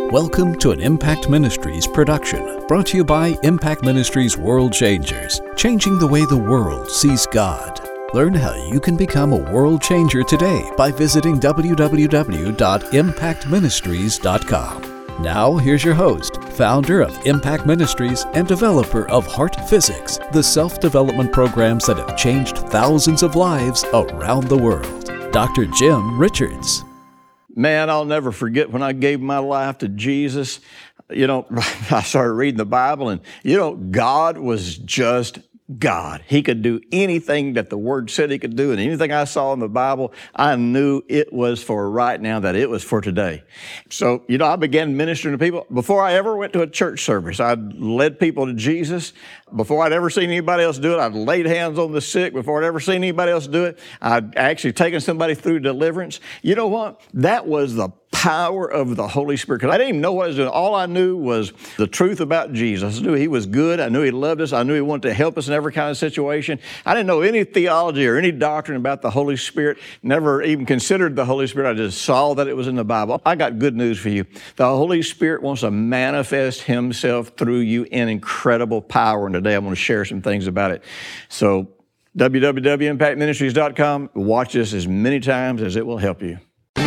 Welcome to an Impact Ministries production, brought to you by Impact Ministries World Changers, changing the way the world sees God. Learn how you can become a world changer today by visiting www.impactministries.com. Now, here's your host, founder of Impact Ministries and developer of Heart Physics, the self-development programs that have changed thousands of lives around the world, Dr. Jim Richards. Man, I'll never forget when I gave my life to Jesus. I started reading the Bible and, God was just God. He could do anything that the Word said He could do, and anything I saw in the Bible, I knew it was for right now, that it was for today. So, I began ministering to people. Before I ever went to a church service, I'd led people to Jesus. Before I'd ever seen anybody else do it, I'd laid hands on the sick. Before I'd ever seen anybody else do it, I'd actually taken somebody through deliverance. You know what? That was the power of the Holy Spirit, because I didn't even know what I was doing. All I knew was the truth about Jesus. I knew He was good. I knew He loved us. I knew He wanted to help us in every kind of situation. I didn't know any theology or any doctrine about the Holy Spirit, never even considered the Holy Spirit. I just saw that it was in the Bible. I got good news for you. The Holy Spirit wants to manifest Himself through you in incredible power, and today I'm going to share some things about it. So www.impactministries.com. Watch this as many times as it will help you.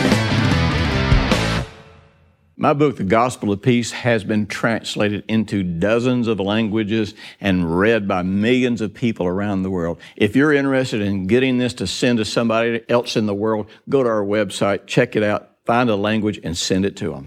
My book, The Gospel of Peace, has been translated into dozens of languages and read by millions of people around the world. If you're interested in getting this to send to somebody else in the world, go to our website, check it out, find a language, and send it to them.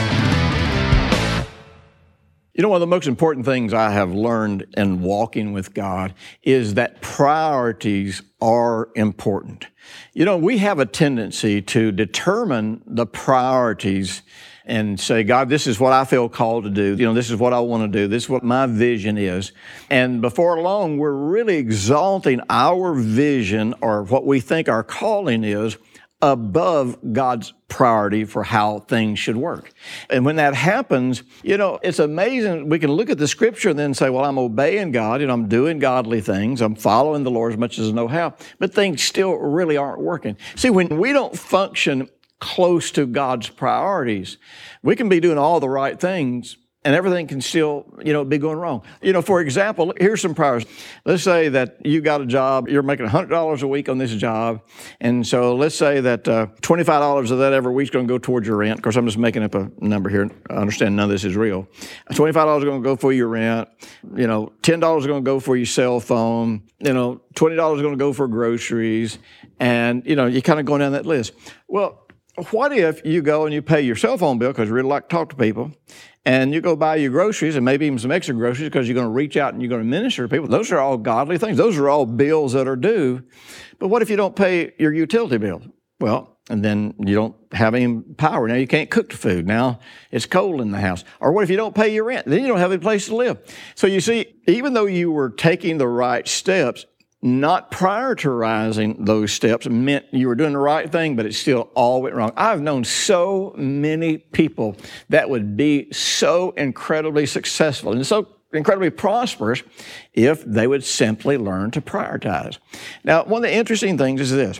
One of the most important things I have learned in walking with God is that priorities are important. We have a tendency to determine the priorities and say, God, this is what I feel called to do. This is what I want to do. This is what my vision is. And before long, we're really exalting our vision or what we think our calling is above God's priority for how things should work. And when that happens, it's amazing. We can look at the Scripture and then say, well, I'm obeying God, I'm doing godly things. I'm following the Lord as much as I know how. But things still really aren't working. See, when we don't function close to God's priorities, we can be doing all the right things and everything can still, be going wrong. For example, here's some priorities. Let's say that you got a job, you're making $100 a week on this job. And so let's say that $25 of that every week is going to go towards your rent. Of course, I'm just making up a number here. I understand none of this is real. $25 is going to go for your rent. $10 is going to go for your cell phone. $20 is going to go for groceries. And, you're kind of going down that list. Well, what if you go and you pay your cell phone bill because you really like to talk to people, and you go buy your groceries and maybe even some extra groceries because you're going to reach out and you're going to minister to people? Those are all godly things. Those are all bills that are due. But what if you don't pay your utility bill? Well, and then you don't have any power. Now you can't cook the food. Now it's cold in the house. Or what if you don't pay your rent? Then you don't have any place to live. So you see, even though you were taking the right steps, not prioritizing those steps meant you were doing the right thing, but it still all went wrong. I've known so many people that would be so incredibly successful and so incredibly prosperous if they would simply learn to prioritize. Now, one of the interesting things is this.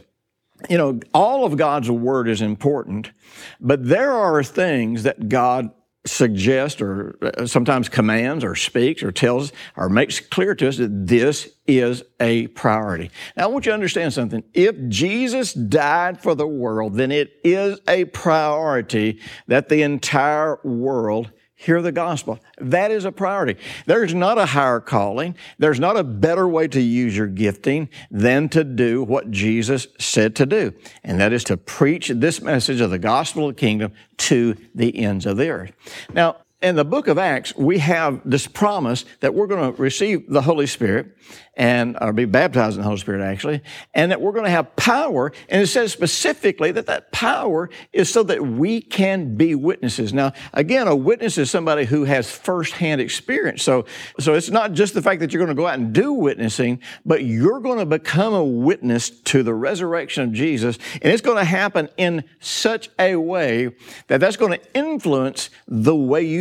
All of God's Word is important, but there are things that God suggests or sometimes commands or speaks or tells or makes clear to us that this is a priority. Now, I want you to understand something. If Jesus died for the world, then it is a priority that the entire world hear the gospel. That is a priority. There's not a higher calling. There's not a better way to use your gifting than to do what Jesus said to do. And that is to preach this message of the gospel of the kingdom to the ends of the earth. Now, in the book of Acts, we have this promise that we're going to receive the Holy Spirit or be baptized in the Holy Spirit, actually, and that we're going to have power. And it says specifically that power is so that we can be witnesses. Now, again, a witness is somebody who has firsthand experience. So it's not just the fact that you're going to go out and do witnessing, but you're going to become a witness to the resurrection of Jesus. And it's going to happen in such a way that that's going to influence the way you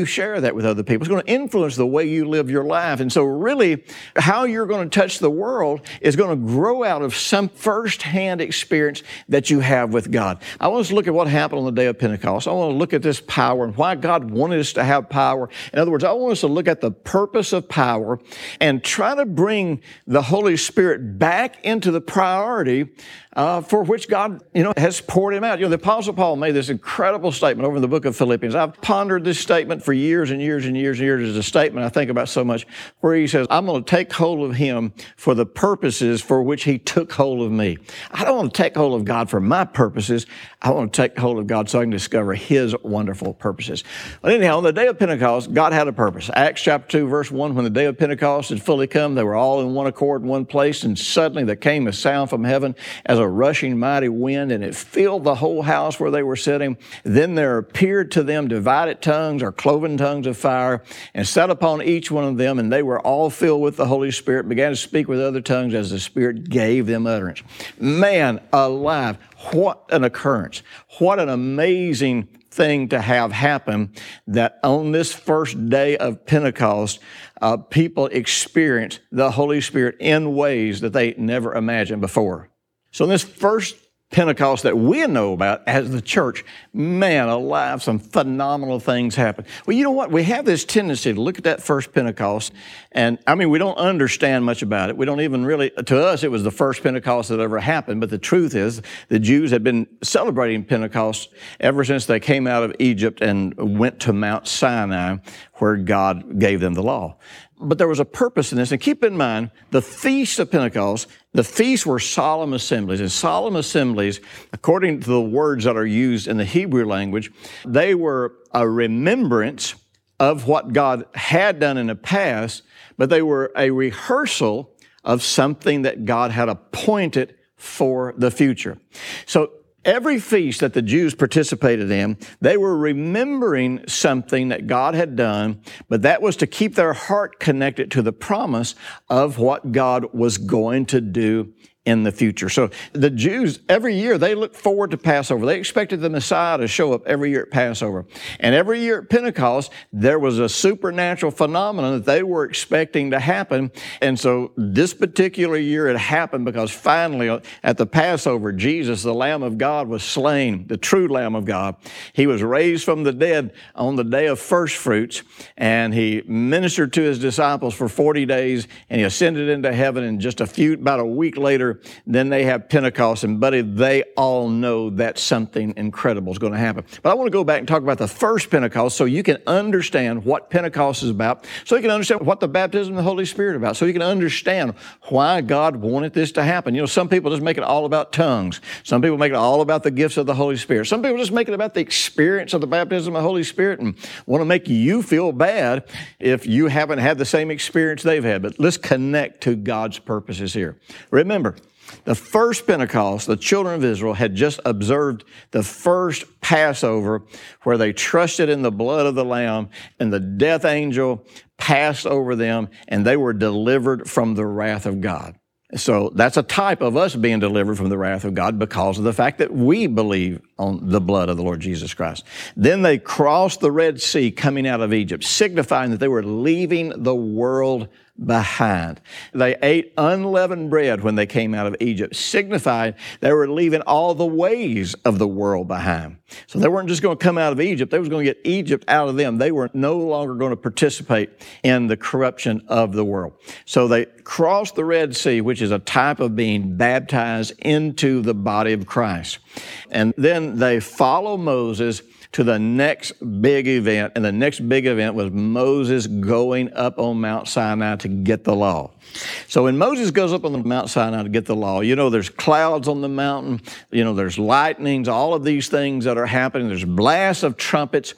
share that with other people. It's going to influence the way you live your life. And so really, how you're going to touch the world is going to grow out of some firsthand experience that you have with God. I want us to look at what happened on the day of Pentecost. I want to look at this power and why God wanted us to have power. In other words, I want us to look at the purpose of power and try to bring the Holy Spirit back into the priority for which God, has poured him out. The Apostle Paul made this incredible statement over in the book of Philippians. I've pondered this statement for years and years and years and years. It's a statement I think about so much, where he says, I'm going to take hold of him for the purposes for which he took hold of me. I don't want to take hold of God for my purposes. I want to take hold of God so I can discover his wonderful purposes. But anyhow, on the day of Pentecost, God had a purpose. Acts chapter 2, verse 1, when the day of Pentecost had fully come, they were all in one accord in one place, and suddenly there came a sound from heaven as a rushing mighty wind, and it filled the whole house where they were sitting. Then there appeared to them divided tongues or cloven tongues of fire, and sat upon each one of them, and they were all filled with the Holy Spirit, began to speak with other tongues as the Spirit gave them utterance. Man alive, what an occurrence. What an amazing thing to have happen, that on this first day of Pentecost, people experience the Holy Spirit in ways that they never imagined before. So in this first Pentecost that we know about as the church, man alive, some phenomenal things happen. Well, you know what? We have this tendency to look at that first Pentecost, and we don't understand much about it. We don't even really, to us, it was the first Pentecost that ever happened, but the truth is the Jews had been celebrating Pentecost ever since they came out of Egypt and went to Mount Sinai, where God gave them the law. But there was a purpose in this. And keep in mind, the Feast of Pentecost, the feasts were solemn assemblies. And solemn assemblies, according to the words that are used in the Hebrew language, they were a remembrance of what God had done in the past, but they were a rehearsal of something that God had appointed for the future. So every feast that the Jews participated in, they were remembering something that God had done, but that was to keep their heart connected to the promise of what God was going to do in the future. So the Jews, every year, they looked forward to Passover. They expected the Messiah to show up every year at Passover. And every year at Pentecost, there was a supernatural phenomenon that they were expecting to happen. And so this particular year it happened because finally at the Passover, Jesus, the Lamb of God, was slain, the true Lamb of God. He was raised from the dead on the day of first fruits, and he ministered to his disciples for 40 days, and he ascended into heaven. And just about a week later, then they have Pentecost, and buddy, they all know that something incredible is going to happen. But I want to go back and talk about the first Pentecost so you can understand what Pentecost is about, so you can understand what the baptism of the Holy Spirit is about, so you can understand why God wanted this to happen. Some people just make it all about tongues. Some people make it all about the gifts of the Holy Spirit. Some people just make it about the experience of the baptism of the Holy Spirit and want to make you feel bad if you haven't had the same experience they've had. But let's connect to God's purposes here. Remember, the first Pentecost, the children of Israel had just observed the first Passover where they trusted in the blood of the Lamb, and the death angel passed over them, and they were delivered from the wrath of God. So that's a type of us being delivered from the wrath of God because of the fact that we believe on the blood of the Lord Jesus Christ. Then they crossed the Red Sea coming out of Egypt, signifying that they were leaving the world behind. They ate unleavened bread when they came out of Egypt, signifying they were leaving all the ways of the world behind. So they weren't just going to come out of Egypt, they was going to get Egypt out of them. They were no longer going to participate in the corruption of the world. So they crossed the Red Sea, which is a type of being baptized into the body of Christ. And then they follow Moses to the next big event, and the next big event was Moses going up on Mount Sinai to get the law. So when Moses goes up on the Mount Sinai to get the law, there's clouds on the mountain, there's lightnings, all of these things that are happening, there's blasts of trumpets,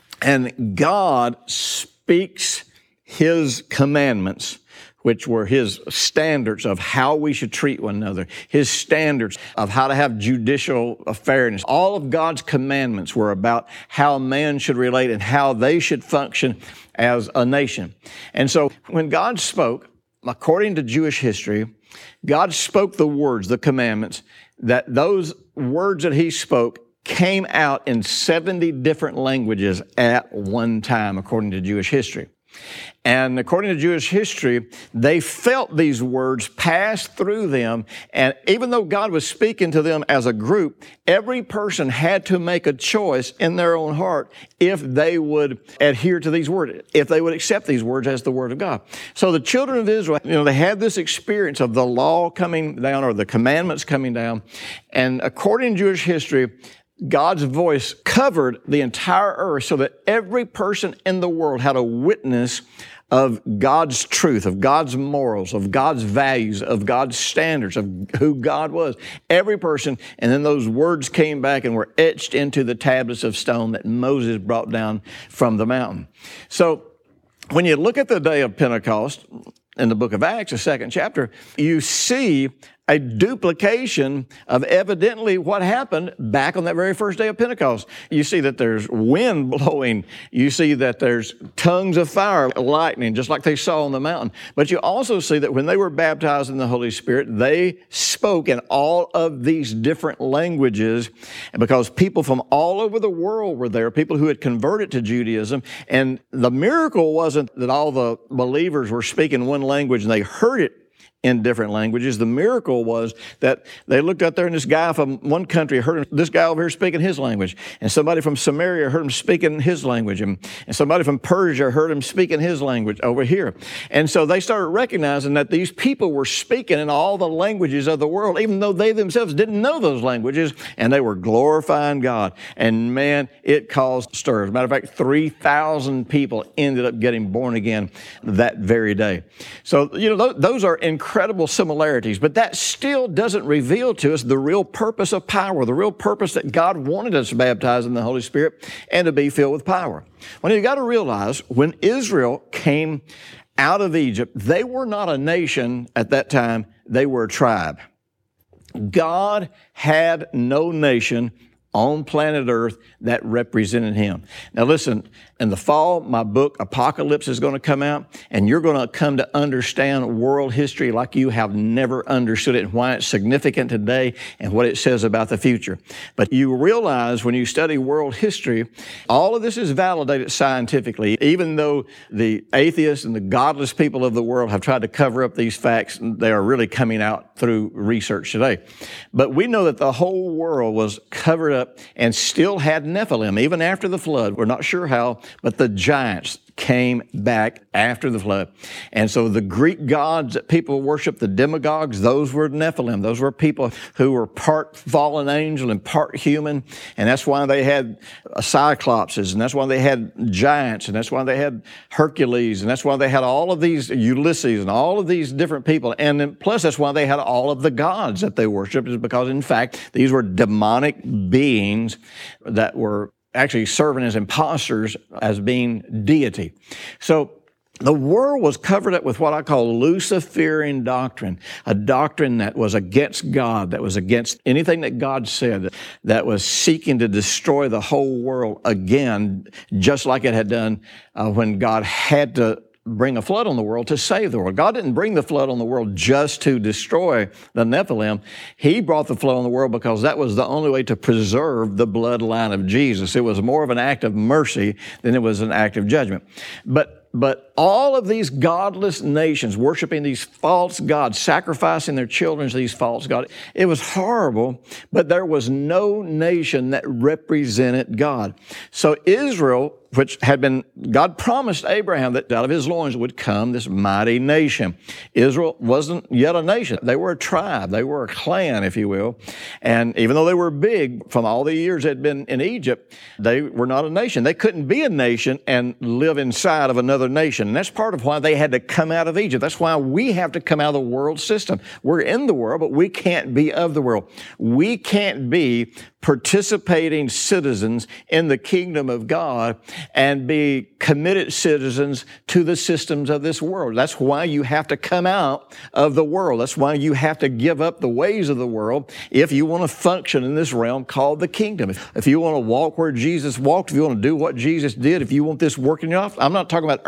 and God speaks His commandments, which were His standards of how we should treat one another, His standards of how to have judicial fairness. All of God's commandments were about how man should relate and how they should function as a nation. And so when God spoke, according to Jewish history, God spoke the words, the commandments, that those words that He spoke came out in 70 different languages at one time, according to Jewish history. And according to Jewish history, they felt these words pass through them. And even though God was speaking to them as a group, every person had to make a choice in their own heart if they would adhere to these words, if they would accept these words as the Word of God. So the children of Israel, they had this experience of the law coming down or the commandments coming down. And according to Jewish history, God's voice covered the entire earth so that every person in the world had a witness of God's truth, of God's morals, of God's values, of God's standards, of who God was. Every person, and then those words came back and were etched into the tablets of stone that Moses brought down from the mountain. So when you look at the day of Pentecost in the book of Acts, the 2nd chapter, you see a duplication of evidently what happened back on that very first day of Pentecost. You see that there's wind blowing. You see that there's tongues of fire, lightning, just like they saw on the mountain. But you also see that when they were baptized in the Holy Spirit, they spoke in all of these different languages because people from all over the world were there, people who had converted to Judaism. And the miracle wasn't that all the believers were speaking one language and they heard it in different languages. The miracle was that they looked out there and this guy from one country heard this guy over here speaking his language. And somebody from Samaria heard him speaking his language. And somebody from Persia heard him speaking his language over here. And so they started recognizing that these people were speaking in all the languages of the world, even though they themselves didn't know those languages, and they were glorifying God. And man, it caused stir. As a matter of fact, 3,000 people ended up getting born again that very day. So, those are incredible similarities, but that still doesn't reveal to us the real purpose of power, the real purpose that God wanted us baptized in the Holy Spirit and to be filled with power. Well, you've got to realize when Israel came out of Egypt, they were not a nation at that time, they were a tribe. God had no nation on planet Earth that represented Him. Now listen, in the fall, my book, Apocalypse, is going to come out, and you're going to come to understand world history like you have never understood it and why it's significant today and what it says about the future. But you realize when you study world history, all of this is validated scientifically, even though the atheists and the godless people of the world have tried to cover up these facts, they are really coming out through research today. But we know that the whole world was covered up and still had Nephilim, even after the flood. We're not sure how, but the giants came back after the flood. And so the Greek gods that people worship, the demagogues, those were Nephilim. Those were people who were part fallen angel and part human. And that's why they had Cyclopses, and that's why they had giants, and that's why they had Hercules, and that's why they had all of these Ulysses and all of these different people. And then plus that's why they had all of the gods that they worshiped, is because in fact these were demonic beings that were actually serving as imposters, as being deity. So the world was covered up with what I call Luciferian doctrine, a doctrine that was against God, that was against anything that God said, that was seeking to destroy the whole world again, just like it had done when God had to bring a flood on the world to save the world. God didn't bring the flood on the world just to destroy the Nephilim. He brought the flood on the world because that was the only way to preserve the bloodline of Jesus. It was more of an act of mercy than it was an act of judgment. But all of these godless nations worshiping these false gods, sacrificing their children to these false gods, it was horrible, but there was no nation that represented God. So Israel, which had been, God promised Abraham that out of his loins would come this mighty nation. Israel wasn't yet a nation. They were a tribe. They were a clan, if you will. And even though they were big from all the years they'd been in Egypt, they were not a nation. They couldn't be a nation and live inside of another nation. And that's part of why they had to come out of Egypt. That's why we have to come out of the world system. We're in the world, but we can't be of the world. We can't be participating citizens in the kingdom of God and be committed citizens to the systems of this world. That's why you have to come out of the world. That's why you have to give up the ways of the world if you want to function in this realm called the kingdom. If you want to walk where Jesus walked, if you want to do what Jesus did, if you want this working in your life, I'm not talking about earning it.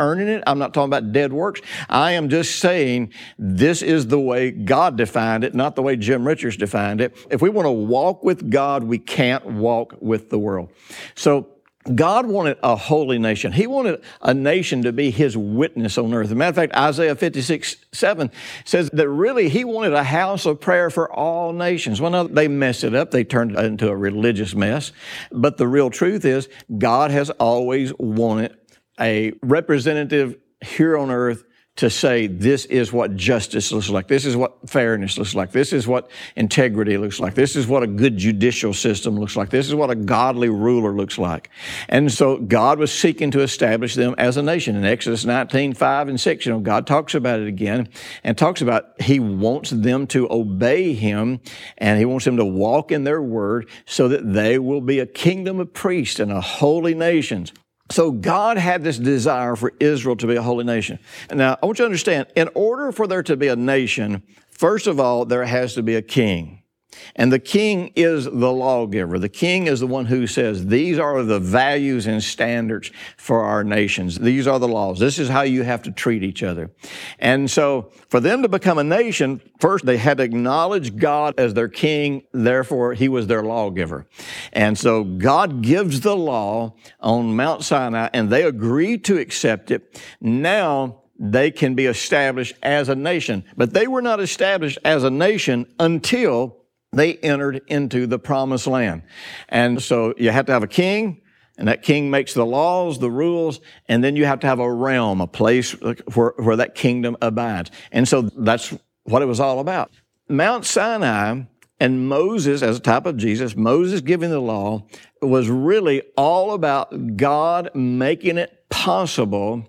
I'm not talking about dead works. I am just saying this is the way God defined it, not the way Jim Richards defined it. If we want to walk with God, we can't walk with the world. So God wanted a holy nation. He wanted a nation to be His witness on earth. As a matter of fact, Isaiah 56:7 says that really He wanted a house of prayer for all nations. Well, now they messed it up. They turned it into a religious mess. But the real truth is God has always wanted a representative here on earth to say this is what justice looks like. This is what fairness looks like. This is what integrity looks like. This is what a good judicial system looks like. This is what a godly ruler looks like. And so God was seeking to establish them as a nation. In Exodus 19:5 and 6, God talks about it again and talks about He wants them to obey Him and He wants them to walk in their word so that they will be a kingdom of priests and a holy nation. So God had this desire for Israel to be a holy nation. Now, I want you to understand, in order for there to be a nation, first of all, there has to be a king. And the king is the lawgiver. The king is the one who says, these are the values and standards for our nations. These are the laws. This is how you have to treat each other. And so for them to become a nation, first they had to acknowledge God as their king. Therefore, He was their lawgiver. And so God gives the law on Mount Sinai, and they agree to accept it. Now they can be established as a nation. But they were not established as a nation until they entered into the promised land. And so you have to have a king, and that king makes the laws, the rules, and then you have to have a realm, a place where that kingdom abides. And so that's what it was all about. Mount Sinai and Moses, as a type of Jesus, Moses giving the law, was really all about God making it possible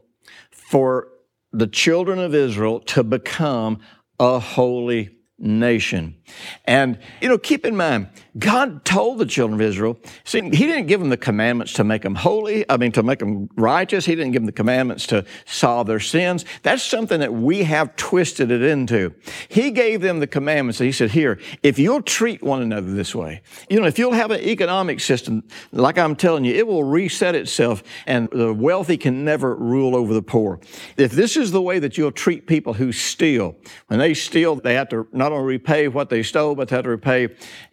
for the children of Israel to become a holy nation. And, keep in mind, God told the children of Israel, see, He didn't give them the commandments to make them holy, to make them righteous. He didn't give them the commandments to solve their sins. That's something that we have twisted it into. He gave them the commandments. He said, here, if you'll treat one another this way, if you'll have an economic system, like I'm telling you, it will reset itself and the wealthy can never rule over the poor. If this is the way that you'll treat people who steal, when they steal, they have to not only repay what they stole, but they have to repay,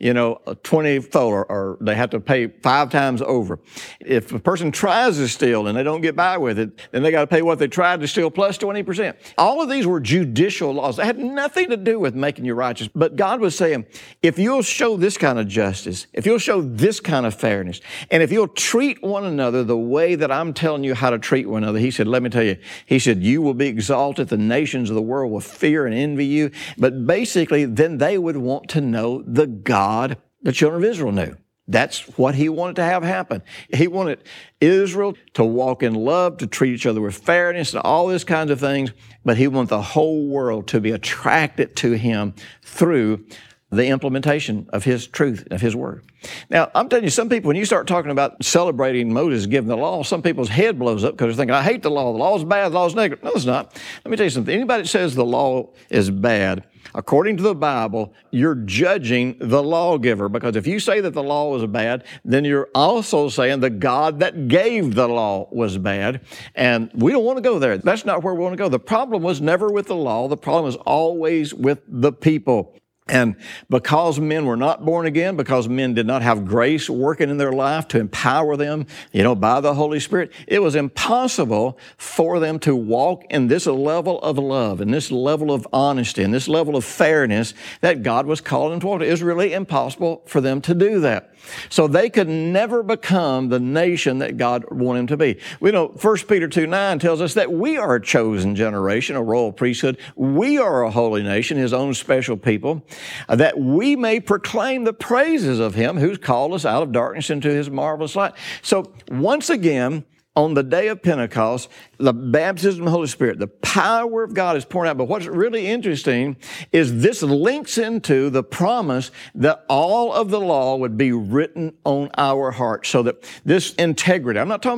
20-fold, or they have to pay 5 times over. If a person tries to steal and they don't get by with it, then they got to pay what they tried to steal plus 20%. All of these were judicial laws. They had nothing to do with making you righteous. But God was saying, if you'll show this kind of justice, if you'll show this kind of fairness, and if you'll treat one another the way that I'm telling you how to treat one another, He said, let me tell you, He said, you will be exalted. The nations of the world will fear and envy you. But basically, then they would want to know the God the children of Israel knew. That's what He wanted to have happen. He wanted Israel to walk in love, to treat each other with fairness and all these kinds of things, but He wanted the whole world to be attracted to Him through the implementation of His truth, of His word. Now, I'm telling you, some people, when you start talking about celebrating Moses giving the law, some people's head blows up because they're thinking, I hate the law. The law is bad. The law is negative. No, it's not. Let me tell you something. Anybody that says the law is bad, according to the Bible, you're judging the lawgiver, because if you say that the law was bad, then you're also saying the God that gave the law was bad. And we don't want to go there. That's not where we want to go. The problem was never with the law. The problem was always with the people. And because men were not born again, because men did not have grace working in their life to empower them, by the Holy Spirit, it was impossible for them to walk in this level of love and this level of honesty and this level of fairness that God was calling them to walk. It was really impossible for them to do that. So they could never become the nation that God wanted them to be. We know 1 Peter 2:9 tells us that we are a chosen generation, a royal priesthood. We are a holy nation, His own special people, that we may proclaim the praises of Him who's called us out of darkness into His marvelous light. So once again, on the day of Pentecost, the baptism of the Holy Spirit, the power of God is poured out. But what's really interesting is this links into the promise that all of the law would be written on our hearts, so that this integrity, I'm not talking about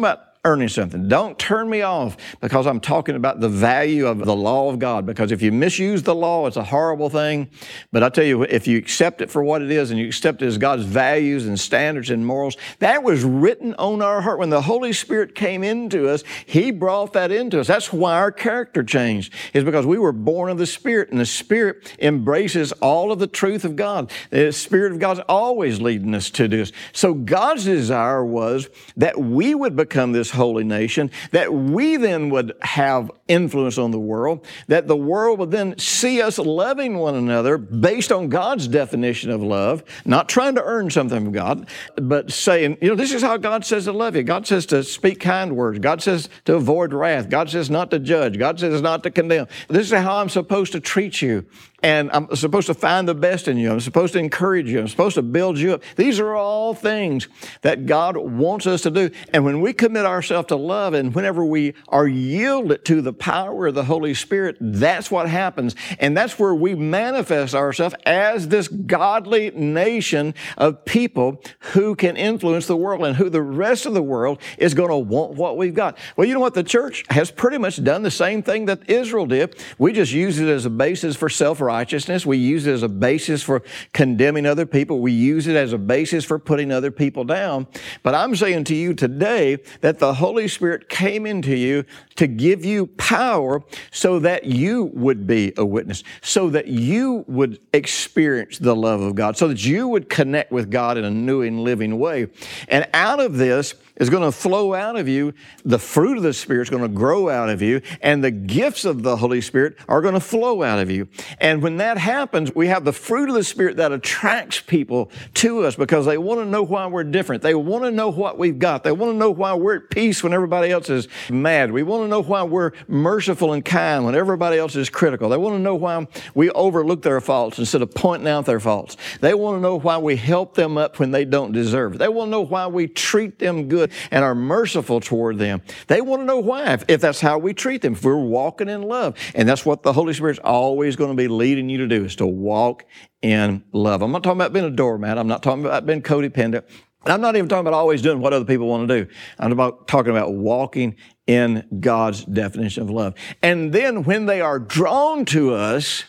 earning something. Don't turn me off because I'm talking about the value of the law of God. Because if you misuse the law, it's a horrible thing. But I tell you, if you accept it for what it is and you accept it as God's values and standards and morals, that was written on our heart. When the Holy Spirit came into us, He brought that into us. That's why our character changed, is because we were born of the Spirit, and the Spirit embraces all of the truth of God. The Spirit of God's always leading us to this. So God's desire was that we would become this holy nation, that we then would have influence on the world, that the world would then see us loving one another based on God's definition of love, not trying to earn something from God, but saying, this is how God says to love you. God says to speak kind words. God says to avoid wrath. God says not to judge. God says not to condemn. This is how I'm supposed to treat you. And I'm supposed to find the best in you. I'm supposed to encourage you. I'm supposed to build you up. These are all things that God wants us to do. And when we commit ourselves to love, and whenever we are yielded to the power of the Holy Spirit, that's what happens. And that's where we manifest ourselves as this godly nation of people who can influence the world and who the rest of the world is going to want what we've got. Well, you know what? The church has pretty much done the same thing that Israel did. We just use it as a basis for self-righteousness. We use it as a basis for condemning other people. We use it as a basis for putting other people down. But I'm saying to you today that the Holy Spirit came into you to give you power so that you would be a witness, so that you would experience the love of God, so that you would connect with God in a new and living way. And out of this is going to flow out of you. The fruit of the Spirit is going to grow out of you, and the gifts of the Holy Spirit are going to flow out of you. And when that happens, we have the fruit of the Spirit that attracts people to us because they want to know why we're different. They want to know what we've got. They want to know why we're at peace when everybody else is mad. We want to know why we're merciful and kind when everybody else is critical. They want to know why we overlook their faults instead of pointing out their faults. They want to know why we help them up when they don't deserve it. They want to know why we treat them good and are merciful toward them. They want to know why, if that's how we treat them, if we're walking in love. And that's what the Holy Spirit's always going to be leading you to do, is to walk in love. I'm not talking about being a doormat. I'm not talking about being codependent. I'm not even talking about always doing what other people want to do. I'm talking about walking in God's definition of love. And then when they are drawn to us,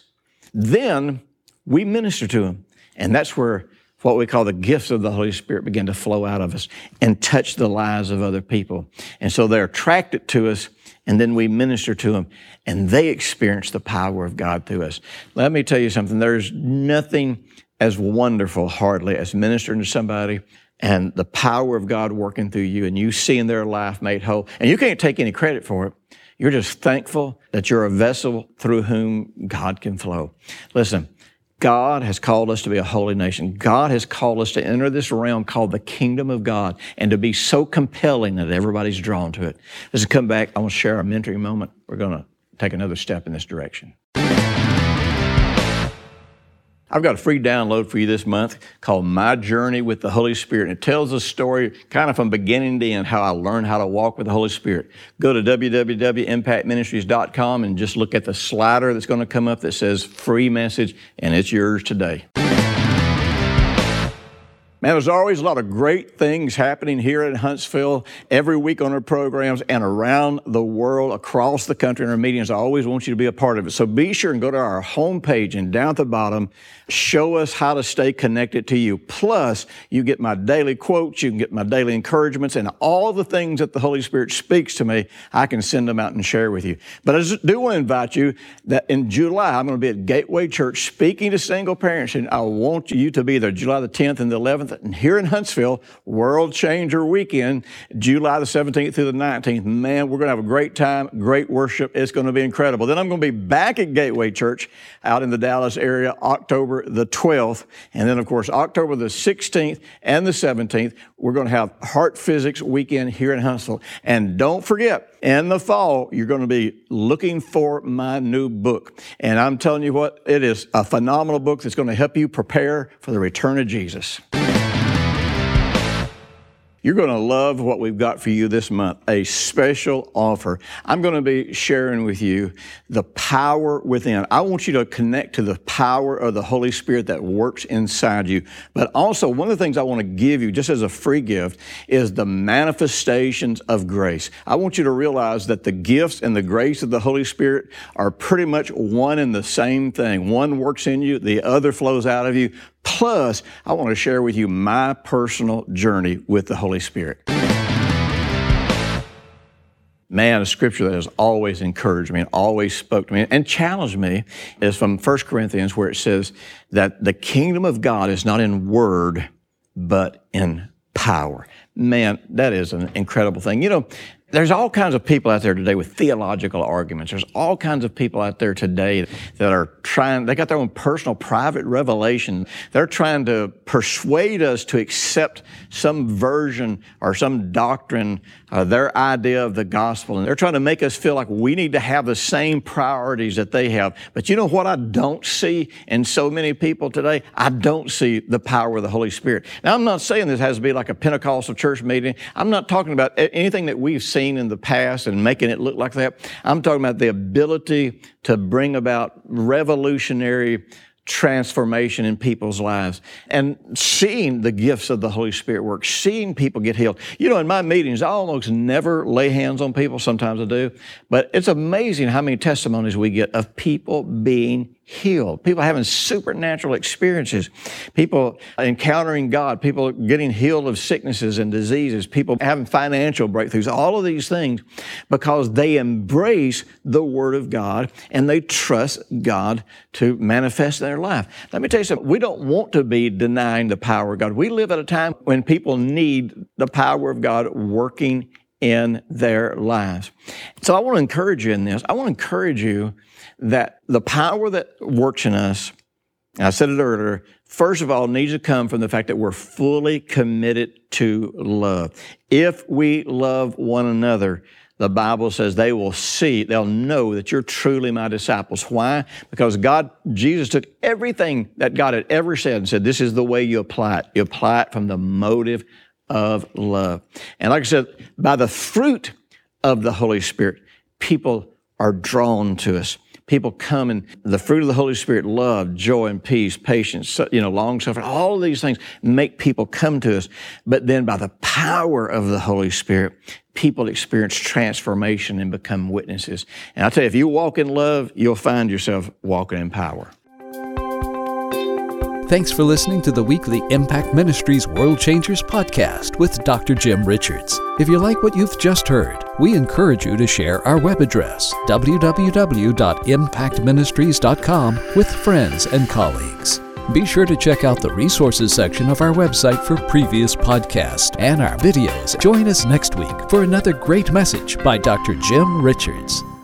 then we minister to them. And that's where what we call the gifts of the Holy Spirit begin to flow out of us and touch the lives of other people. And so they're attracted to us, and then we minister to them, and they experience the power of God through us. Let me tell you something. There's nothing as wonderful, hardly, as ministering to somebody and the power of God working through you and you seeing their life made whole. And you can't take any credit for it. You're just thankful that you're a vessel through whom God can flow. Listen, God has called us to be a holy nation. God has called us to enter this realm called the kingdom of God and to be so compelling that everybody's drawn to it. Let's come back. I want to share our mentoring moment. We're going to take another step in this direction. I've got a free download for you this month called My Journey with the Holy Spirit. And it tells a story kind of from beginning to end, how I learned how to walk with the Holy Spirit. Go to www.impactministries.com and just look at the slider that's going to come up that says free message, and it's yours today. Man, there's always a lot of great things happening here in Huntsville every week on our programs and around the world, across the country in our meetings. I always want you to be a part of it. So be sure and go to our homepage, and down at the bottom, show us how to stay connected to you. Plus, you get my daily quotes, you can get my daily encouragements, and all the things that the Holy Spirit speaks to me, I can send them out and share with you. But I just do want to invite you that in July, I'm going to be at Gateway Church speaking to single parents, and I want you to be there July the 10th and the 11th. And here in Huntsville, World Changer Weekend, July the 17th through the 19th. Man, we're going to have a great time, great worship. It's going to be incredible. Then I'm going to be back at Gateway Church out in the Dallas area, October the 12th. And then, of course, October the 16th and the 17th, we're going to have Heart Physics Weekend here in Huntsville. And don't forget, in the fall, you're going to be looking for my new book. And I'm telling you what, it is a phenomenal book that's going to help you prepare for the return of Jesus. You're going to love what we've got for you this month, a special offer. I'm going to be sharing with you the power within. I want you to connect to the power of the Holy Spirit that works inside you. But also, one of the things I want to give you just as a free gift is the manifestations of grace. I want you to realize that the gifts and the grace of the Holy Spirit are pretty much one and the same thing. One works in you, the other flows out of you. Plus, I want to share with you my personal journey with the Holy Spirit. Man, a scripture that has always encouraged me and always spoke to me and challenged me is from 1 Corinthians, where it says that the kingdom of God is not in word, but in power. Man, that is an incredible thing. You know, there's all kinds of people out there today with theological arguments. There's all kinds of people out there today that are they got their own personal private revelation. They're trying to persuade us to accept some version or some doctrine, their idea of the gospel. And they're trying to make us feel like we need to have the same priorities that they have. But you know what I don't see in so many people today? I don't see the power of the Holy Spirit. Now, I'm not saying this has to be like a Pentecostal church meeting. I'm not talking about anything that we've seen in the past and making it look like that. I'm talking about the ability to bring about revolutionary transformation in people's lives and seeing the gifts of the Holy Spirit work, seeing people get healed. You know, in my meetings, I almost never lay hands on people. Sometimes I do. But it's amazing how many testimonies we get of people being healed, people having supernatural experiences, people encountering God, people getting healed of sicknesses and diseases, people having financial breakthroughs, all of these things because they embrace the Word of God and they trust God to manifest in their life. Let me tell you something. We don't want to be denying the power of God. We live at a time when people need the power of God working in their lives. So I want to encourage you in this. I want to encourage you that the power that works in us, I said it earlier, first of all, needs to come from the fact that we're fully committed to love. If we love one another, the Bible says they'll know that you're truly my disciples. Why? Because Jesus took everything that God had ever said and said, this is the way you apply it. You apply it from the motive of love. And like I said, by the fruit of the Holy Spirit, people are drawn to us. People come and the fruit of the Holy Spirit, love, joy, and peace, patience, long suffering, all of these things make people come to us. But then by the power of the Holy Spirit, people experience transformation and become witnesses. And I tell you, if you walk in love, you'll find yourself walking in power. Thanks for listening to the weekly Impact Ministries World Changers podcast with Dr. Jim Richards. If you like what you've just heard, we encourage you to share our web address, www.impactministries.com, with friends and colleagues. Be sure to check out the resources section of our website for previous podcasts and our videos. Join us next week for another great message by Dr. Jim Richards.